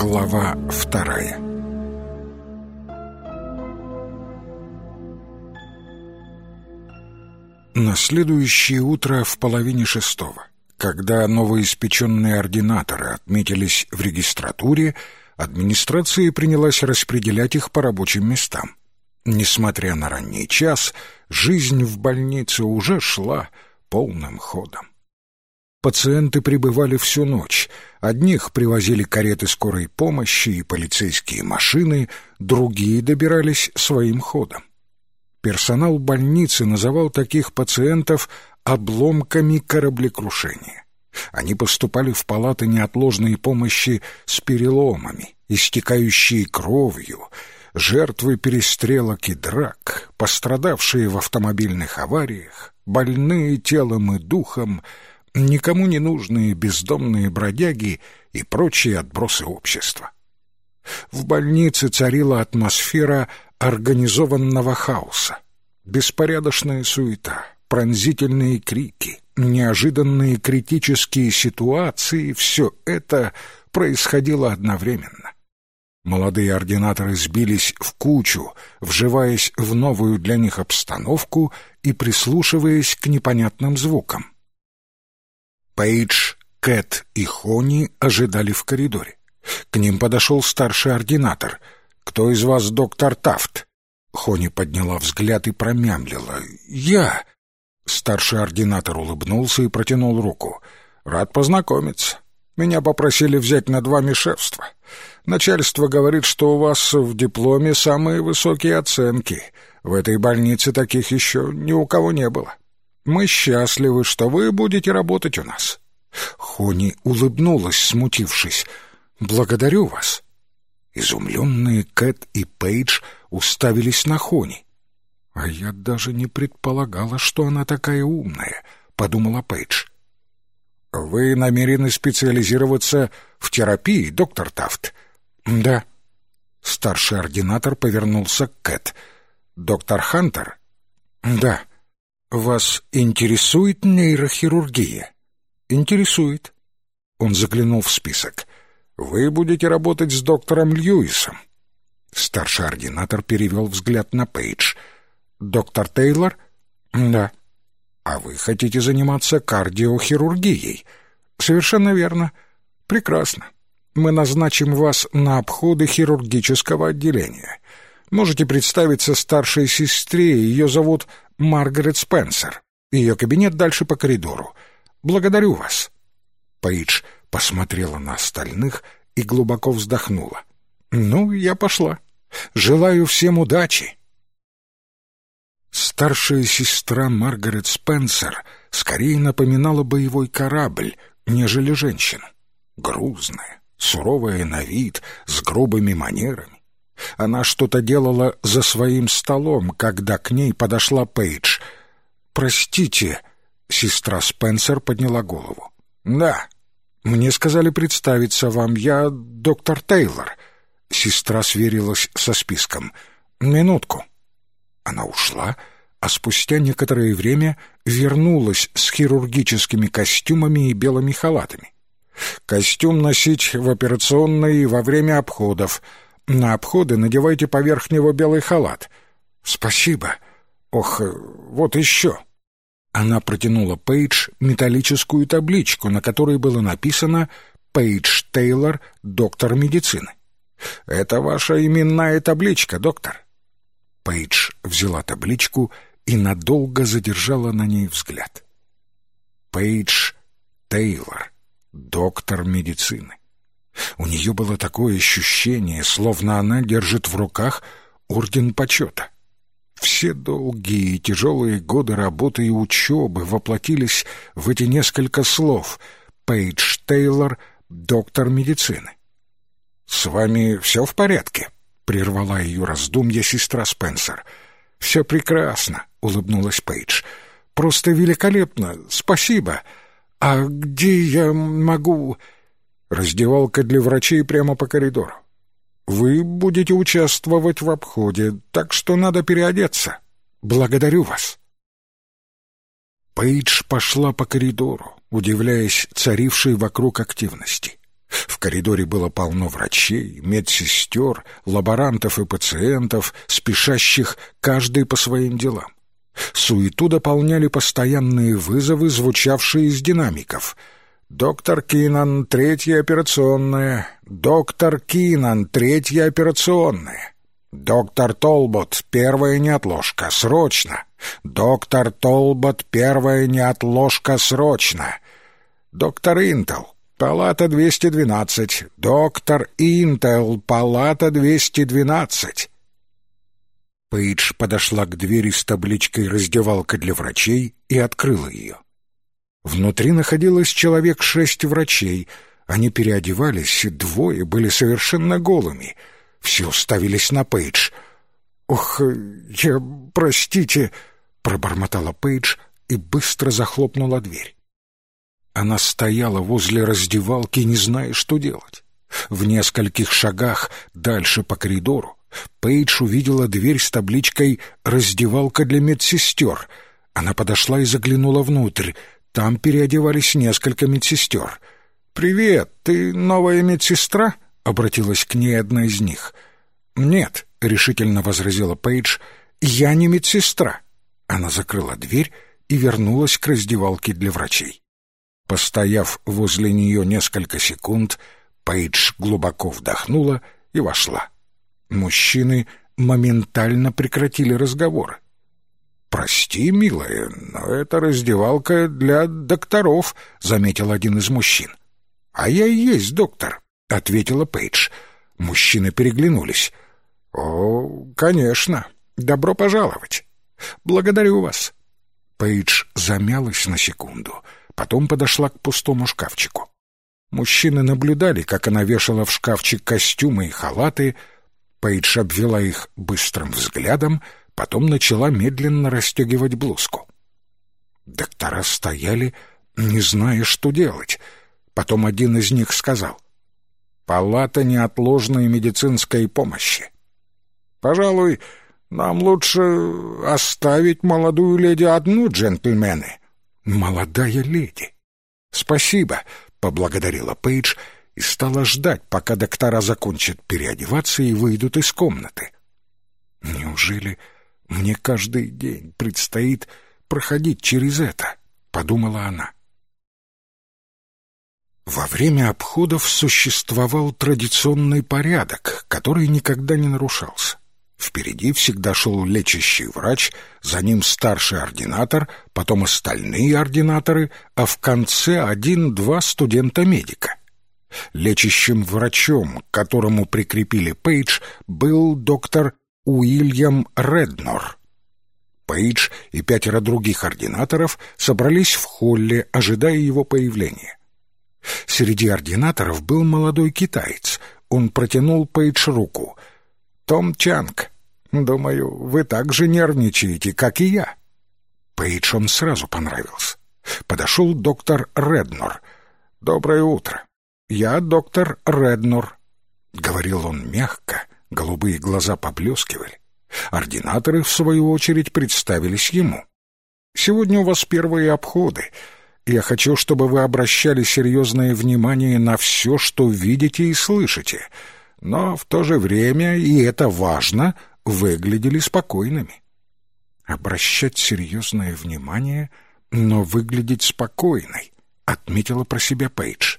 Глава 2. На следующее утро в 5:30, когда новоиспеченные ординаторы отметились в регистратуре, администрация принялась распределять их по рабочим местам. Несмотря на ранний час, жизнь в больнице уже шла полным ходом. Пациенты пребывали всю ночь. Одних привозили кареты скорой помощи и полицейские машины, другие добирались своим ходом. Персонал больницы называл таких пациентов обломками кораблекрушения. Они поступали в палаты неотложной помощи с переломами, истекающие кровью, жертвы перестрелок и драк, пострадавшие в автомобильных авариях, больные телом и духом, никому не нужные бездомные бродяги и прочие отбросы общества. В больнице царила атмосфера организованного хаоса. Беспорядочная суета, пронзительные крики, неожиданные критические ситуации — все это происходило одновременно. Молодые ординаторы сбились в кучу, вживаясь в новую для них обстановку и прислушиваясь к непонятным звукам. Пейдж, Кэт и Хони ожидали в коридоре. К ним подошел старший ординатор. «Кто из вас доктор Тафт?» Хони подняла взгляд и промямлила: «Я». Старший ординатор улыбнулся и протянул руку. «Рад познакомиться. Меня попросили взять над вами шефство. Начальство говорит, что у вас в дипломе самые высокие оценки. В этой больнице таких еще ни у кого не было. Мы счастливы, что вы будете работать у нас». Хони улыбнулась, смутившись. «Благодарю вас». Изумленные Кэт и Пейдж уставились на Хони. «А я даже не предполагала, что она такая умная», — подумала Пейдж. «Вы намерены специализироваться в терапии, доктор Тафт?» «Да». Старший ординатор повернулся к Кэт. «Доктор Хантер?» «Да». «Вас интересует нейрохирургия?» «Интересует». Он заглянул в список. «Вы будете работать с доктором Льюисом». Старший ординатор перевел взгляд на Пейдж. «Доктор Тейлор?» «Да». «А вы хотите заниматься кардиохирургией?» «Совершенно верно». «Прекрасно. Мы назначим вас на обходы хирургического отделения. Можете представиться старшей сестре, ее зовут Маргарет Спенсер. Ее кабинет дальше по коридору. Благодарю вас». Пейдж посмотрела на остальных и глубоко вздохнула. «Ну, я пошла. Желаю всем удачи». Старшая сестра Маргарет Спенсер скорее напоминала боевой корабль, нежели женщину. Грузная, суровая на вид, с грубыми манерами. Она что-то делала за своим столом, когда к ней подошла Пейдж. «Простите», — сестра Спенсер подняла голову. «Да, мне сказали представиться вам. Я доктор Тейлор». Сестра сверилась со списком. «Минутку». Она ушла, а спустя некоторое время вернулась с хирургическими костюмами и белыми халатами. «Костюм носить в операционной во время обходов. На обходы надевайте поверх него белый халат». «Спасибо. Ох, вот еще». Она протянула Пейдж металлическую табличку, на которой было написано «Пейдж Тейлор, доктор медицины». «Это ваша именная табличка, доктор». Пейдж взяла табличку и надолго задержала на ней взгляд. Пейдж Тейлор, доктор медицины. У нее было такое ощущение, словно она держит в руках орден почета. Все долгие и тяжелые годы работы и учебы воплотились в эти несколько слов: Пейдж Тейлор, доктор медицины. «С вами все в порядке?» — прервала ее раздумья сестра Спенсер. «Все прекрасно», — улыбнулась Пейдж. «Просто великолепно, спасибо. А где я могу...» «Раздевалка для врачей прямо по коридору. Вы будете участвовать в обходе, так что надо переодеться. Благодарю вас». Пейдж пошла по коридору, удивляясь царившей вокруг активности. В коридоре было полно врачей, медсестер, лаборантов и пациентов, спешащих каждый по своим делам. Суету дополняли постоянные вызовы, звучавшие из динамиков. «Доктор Кинан, 3-я операционная! Доктор Кинан, 3-я операционная! Доктор Толбот, 1-я неотложка, срочно! Доктор Толбот, 1-я неотложка, срочно! Доктор Интел, палата 212! Доктор Интел, палата 212!» Пейдж подошла к двери с табличкой «Раздевалка для врачей» и открыла ее. Внутри находилось человек 6 врачей. Они переодевались, и 2 были совершенно голыми. Все уставились на Пейдж. «Ох, простите», — пробормотала Пейдж и быстро захлопнула дверь. Она стояла возле раздевалки, не зная, что делать. В нескольких шагах дальше по коридору Пейдж увидела дверь с табличкой «Раздевалка для медсестер». Она подошла и заглянула внутрь. Там переодевались несколько медсестер. «Привет, ты новая медсестра?» — обратилась к ней одна из них. «Нет», — решительно возразила Пейдж, — «я не медсестра». Она закрыла дверь и вернулась к раздевалке для врачей. Постояв возле нее несколько секунд, Пейдж глубоко вдохнула и вошла. Мужчины моментально прекратили разговоры. «Прости, милая, но это раздевалка для докторов», — заметил один из мужчин. «А я и есть доктор», — ответила Пейдж. Мужчины переглянулись. «О, конечно. Добро пожаловать. Благодарю вас». Пейдж замялась на секунду, потом подошла к пустому шкафчику. Мужчины наблюдали, как она вешала в шкафчик костюмы и халаты. Пейдж обвела их быстрым взглядом, потом начала медленно расстегивать блузку. Доктора стояли, не зная, что делать. Потом один из них сказал: «Палата неотложной медицинской помощи. Пожалуй, нам лучше оставить молодую леди одну, джентльмены». «Молодая леди». «Спасибо», — поблагодарила Пейдж и стала ждать, пока доктора закончат переодеваться и выйдут из комнаты. «Неужели мне каждый день предстоит проходить через это?» — подумала она. Во время обходов существовал традиционный порядок, который никогда не нарушался. Впереди всегда шел лечащий врач, за ним старший ординатор, потом остальные ординаторы, а в конце 1-2 студента-медика. Лечащим врачом, к которому прикрепили Пейдж, был доктор Уильям Реднор. Пейдж и 5 других ординаторов собрались в холле, ожидая его появления. Среди ординаторов был молодой китаец. Он протянул Пейдж руку. «Том Чанг, думаю, вы так же нервничаете, как и я». Пейдж он сразу понравился. Подошел доктор Реднор. «Доброе утро. Я доктор Реднор», — говорил он мягко, голубые глаза поблескивали. Ординаторы, в свою очередь, представились ему. «Сегодня у вас первые обходы. Я хочу, чтобы вы обращали серьезное внимание на все, что видите и слышите, но в то же время, и это важно, выглядели спокойными». «Обращать серьезное внимание, но выглядеть спокойной», — отметила про себя Пейдж.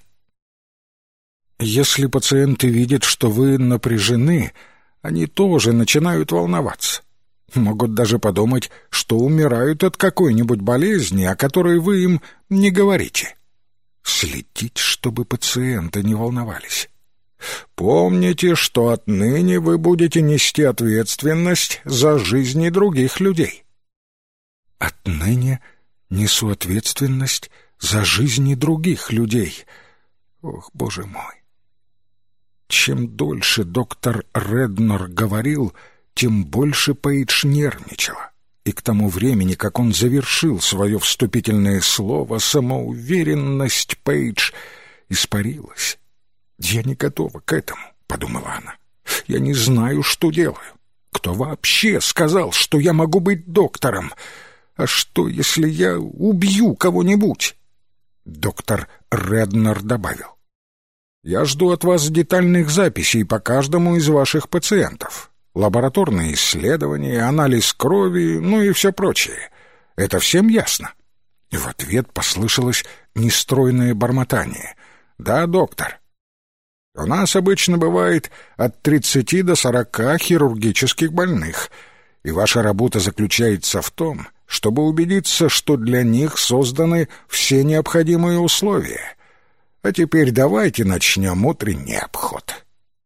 «Если пациенты видят, что вы напряжены, они тоже начинают волноваться. Могут даже подумать, что умирают от какой-нибудь болезни, о которой вы им не говорите. Следить, чтобы пациенты не волновались. Помните, что отныне вы будете нести ответственность за жизни других людей». «Отныне несу ответственность за жизни других людей. Ох, Боже мой!» Чем дольше доктор Реднор говорил, тем больше Пейдж нервничала. И к тому времени, как он завершил свое вступительное слово, самоуверенность Пейдж испарилась. «Я не готова к этому», — подумала она. «Я не знаю, что делаю. Кто вообще сказал, что я могу быть доктором? А что, если я убью кого-нибудь?» Доктор Реднор добавил: Я жду от вас детальных записей по каждому из ваших пациентов. Лабораторные исследования, анализ крови, ну и все прочее. Это всем ясно?» И в ответ послышалось нестройное бормотание. «Да, доктор. У нас обычно бывает от 30 до 40 хирургических больных, и ваша работа заключается в том, чтобы убедиться, что для них созданы все необходимые условия. А теперь давайте начнем утренний обход».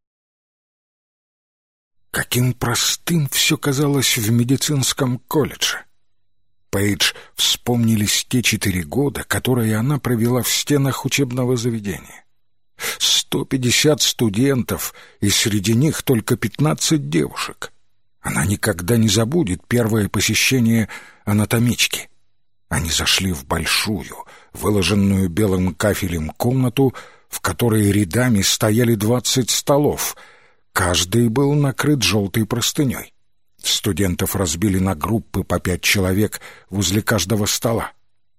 Каким простым все казалось в медицинском колледже. Пейдж вспомнились те 4 года, которые она провела в стенах учебного заведения. 150 студентов, и среди них только 15 девушек. Она никогда не забудет первое посещение анатомички. Они зашли в большую, выложенную белым кафелем комнату, в которой рядами стояли 20 столов. Каждый был накрыт желтой простыней. Студентов разбили на группы по 5 человек возле каждого стола.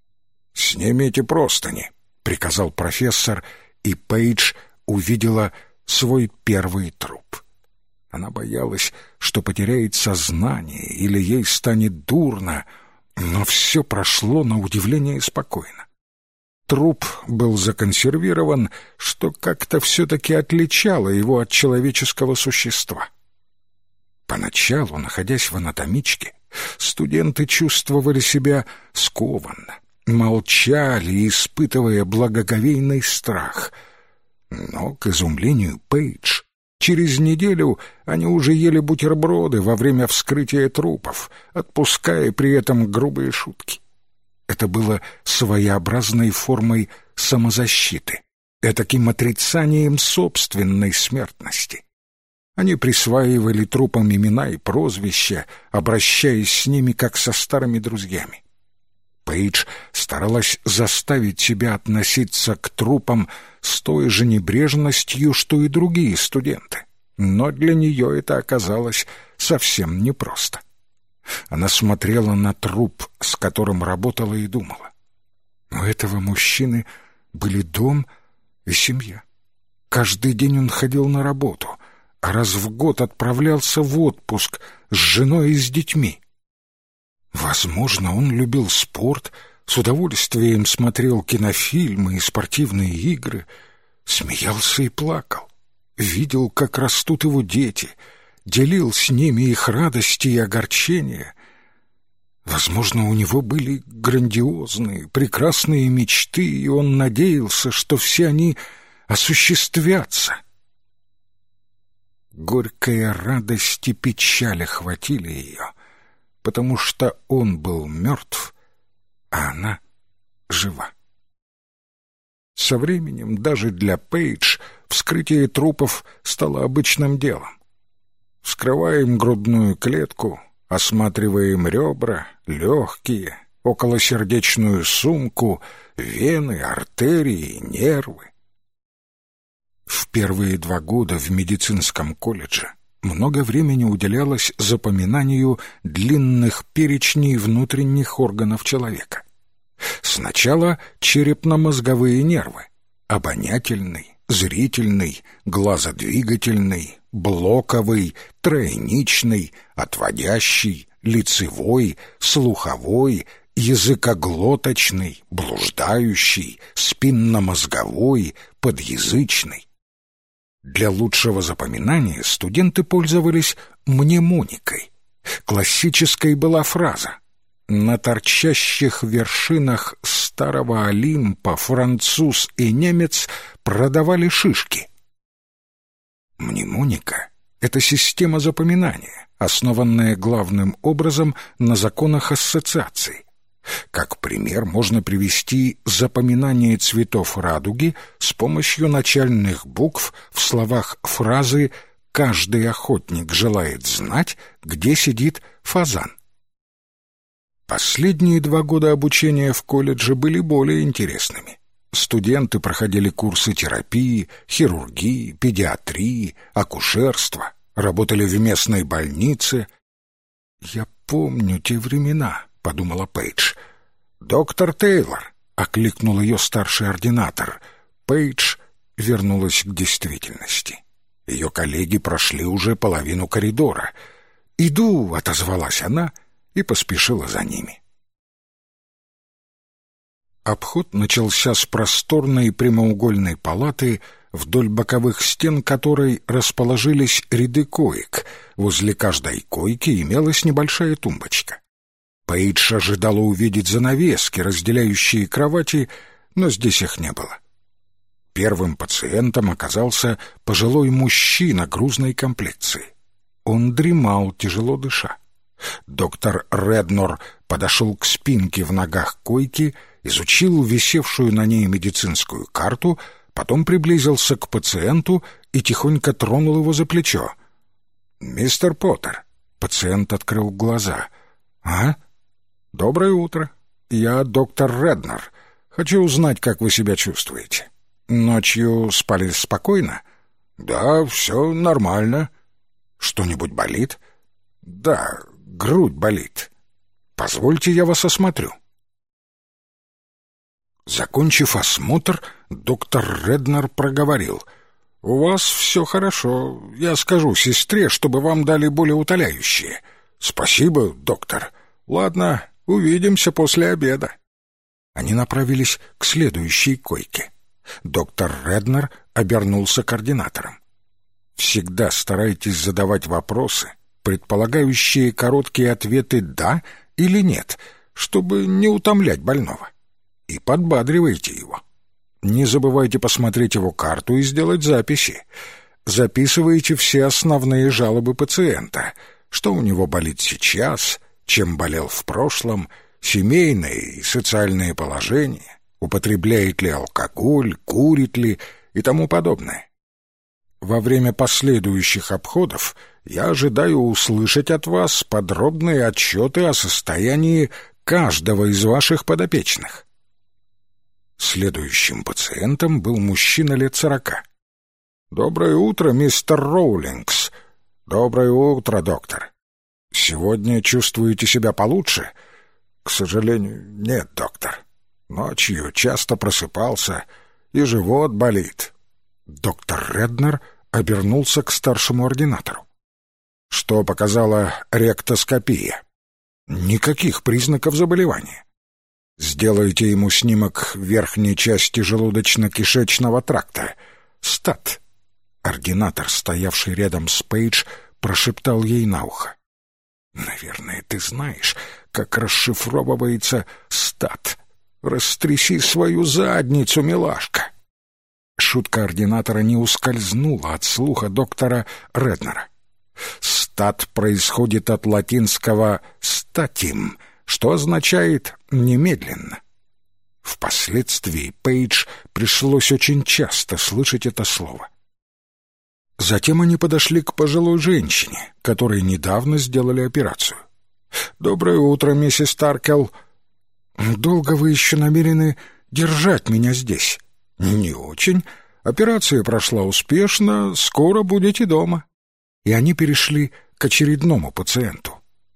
«Снимите простыни», — приказал профессор, и Пейдж увидела свой первый труп. Она боялась, что потеряет сознание или ей станет дурно, но все прошло на удивление спокойно. Труп был законсервирован, что как-то все-таки отличало его от человеческого существа. Поначалу, находясь в анатомичке, студенты чувствовали себя скованно, молчали, испытывая благоговейный страх. Но, к изумлению Пейдж, через неделю они уже ели бутерброды во время вскрытия трупов, отпуская при этом грубые шутки. Это было своеобразной формой самозащиты, этаким отрицанием собственной смертности. Они присваивали трупам имена и прозвища, обращаясь с ними как со старыми друзьями. Пейдж старалась заставить себя относиться к трупам с той же небрежностью, что и другие студенты, но для нее это оказалось совсем непросто. Она смотрела на труп, с которым работала, и думала: у этого мужчины были дом и семья. Каждый день он ходил на работу, а раз в год отправлялся в отпуск с женой и с детьми. Возможно, он любил спорт, с удовольствием смотрел кинофильмы и спортивные игры, смеялся и плакал, видел, как растут его дети, делил с ними их радости и огорчения. Возможно, у него были грандиозные, прекрасные мечты, и он надеялся, что все они осуществятся. Горькая радость и печаль охватили ее, потому что он был мертв, а она жива. Со временем даже для Пейдж вскрытие трупов стало обычным делом. Вскрываем грудную клетку, осматриваем ребра, легкие, околосердечную сумку, вены, артерии, нервы. В первые 2 года в медицинском колледже много времени уделялось запоминанию длинных перечней внутренних органов человека. Сначала черепно-мозговые нервы: обонятельный, зрительный, глазодвигательный, блоковый, тройничный, отводящий, лицевой, слуховой, языкоглоточный, блуждающий, спинномозговой, подъязычный. Для лучшего запоминания студенты пользовались мнемоникой. Классической была фраза: «На торчащих вершинах старого Олимпа француз и немец продавали шишки». Мнемоника — это система запоминания, основанная главным образом на законах ассоциаций. Как пример можно привести запоминание цветов радуги с помощью начальных букв в словах фразы «Каждый охотник желает знать, где сидит фазан». Последние 2 года обучения в колледже были более интересными. Студенты проходили курсы терапии, хирургии, педиатрии, акушерства, работали в местной больнице. «Я помню те времена», — подумала Пейдж. «Доктор Тейлор», — окликнул ее старший ординатор. Пейдж вернулась к действительности. Ее коллеги прошли уже половину коридора. «Иду», — отозвалась она и поспешила за ними. Обход начался с просторной прямоугольной палаты, вдоль боковых стен которой расположились ряды коек. Возле каждой койки имелась небольшая тумбочка. Пейдж ожидала увидеть занавески, разделяющие кровати, но здесь их не было. Первым пациентом оказался пожилой мужчина грузной комплекции. Он дремал, тяжело дыша. Доктор Реднор подошел к спинке в ногах койки, изучил висевшую на ней медицинскую карту, потом приблизился к пациенту и тихонько тронул его за плечо. «Мистер Поттер». Пациент открыл глаза. «А? Доброе утро. Я доктор Реднор. Хочу узнать, как вы себя чувствуете. Ночью спали спокойно?» «Да, все нормально». «Что-нибудь болит?» «Да, грудь болит. Позвольте, я вас осмотрю». Закончив осмотр, доктор Реднор проговорил: «У вас все хорошо. Я скажу сестре, чтобы вам дали болеутоляющее». «Спасибо, доктор. Ладно, увидимся после обеда». Они направились к следующей койке. Доктор Реднор обернулся к ординаторам. «Всегда старайтесь задавать вопросы, предполагающие короткие ответы «да» или «нет», чтобы не утомлять больного. И подбадривайте его. Не забывайте посмотреть его карту и сделать записи. Записывайте все основные жалобы пациента, что у него болит сейчас, чем болел в прошлом, семейное и социальное положение, употребляет ли алкоголь, курит ли и тому подобное. Во время последующих обходов я ожидаю услышать от вас подробные отчеты о состоянии каждого из ваших подопечных». Следующим пациентом был мужчина лет 40. «Доброе утро, мистер Роулингс». «Доброе утро, доктор. Сегодня чувствуете себя получше?» «К сожалению, нет, доктор. Ночью часто просыпался, и живот болит». Доктор Реднор обернулся к старшему ординатору. «Что показала ректоскопия?» «Никаких признаков заболевания». «Сделайте ему снимок верхней части желудочно-кишечного тракта. СТАТ». Ординатор, стоявший рядом с Пейдж, прошептал ей на ухо: «Наверное, ты знаешь, как расшифровывается СТАТ. Растряси свою задницу, милашка». Шутка ординатора не ускользнула от слуха доктора Реднора. «СТАТ» происходит от латинского «статим», что означает «немедленно». Впоследствии Пейдж пришлось очень часто слышать это слово. Затем они подошли к пожилой женщине, которой недавно сделали операцию. «Доброе утро, миссис Таркелл». «Долго вы еще намерены держать меня здесь?» «Не очень. Операция прошла успешно, скоро будете дома». И они перешли к очередному пациенту.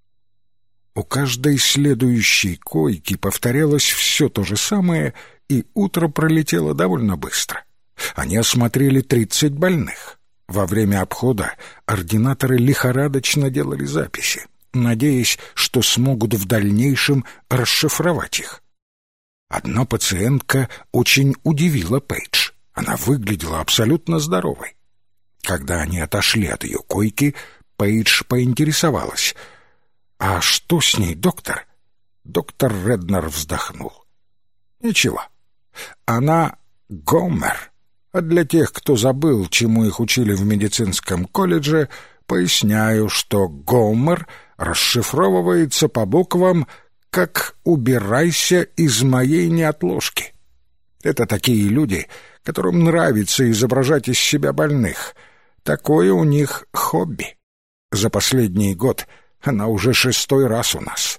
У каждой следующей койки повторялось все то же самое, и утро пролетело довольно быстро. Они осмотрели 30 больных. Во время обхода ординаторы лихорадочно делали записи, надеясь, что смогут в дальнейшем расшифровать их. Одна пациентка очень удивила Пейдж. Она выглядела абсолютно здоровой. Когда они отошли от ее койки, Пейдж поинтересовалась: «А что с ней, доктор?» Доктор Реднор вздохнул. «Ничего. Она Гомер. А для тех, кто забыл, чему их учили в медицинском колледже, поясняю, что Гомер расшифровывается по буквам как «убирайся из моей неотложки». Это такие люди, которым нравится изображать из себя больных. Такое у них хобби. За последний год она уже 6-й раз у нас».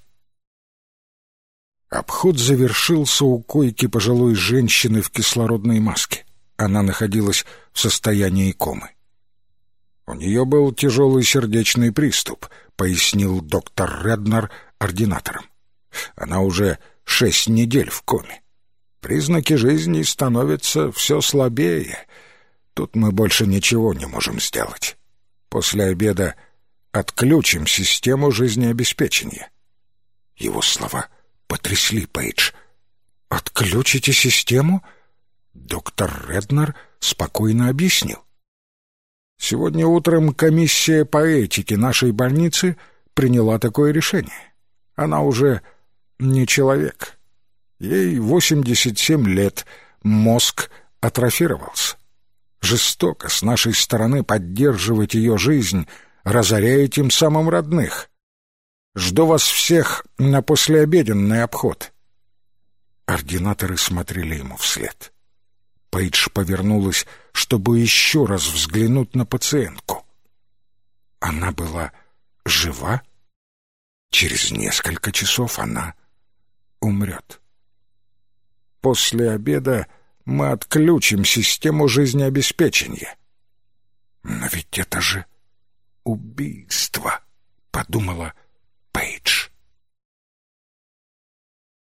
Обход завершился у койки пожилой женщины в кислородной маске. Она находилась в состоянии комы. «У нее был тяжелый сердечный приступ», — пояснил доктор Реднор ординаторам. «Она уже 6 недель в коме. Признаки жизни становятся все слабее. Тут мы больше ничего не можем сделать. После обеда отключим систему жизнеобеспечения». Его слова потрясли Пейдж. «Отключите систему?» Доктор Реднер спокойно объяснил. «Сегодня утром комиссия по этике нашей больницы приняла такое решение. Она уже не человек. Ей 87 лет, мозг атрофировался. Жестоко с нашей стороны поддерживать ее жизнь, разоряя тем самым родных. Жду вас всех на послеобеденный обход». Ординаторы смотрели ему вслед. Пейдж повернулась, чтобы еще раз взглянуть на пациентку. Она была жива? Через несколько часов она умрет. «После обеда мы отключим систему жизнеобеспечения». «Но ведь это же убийство», — подумала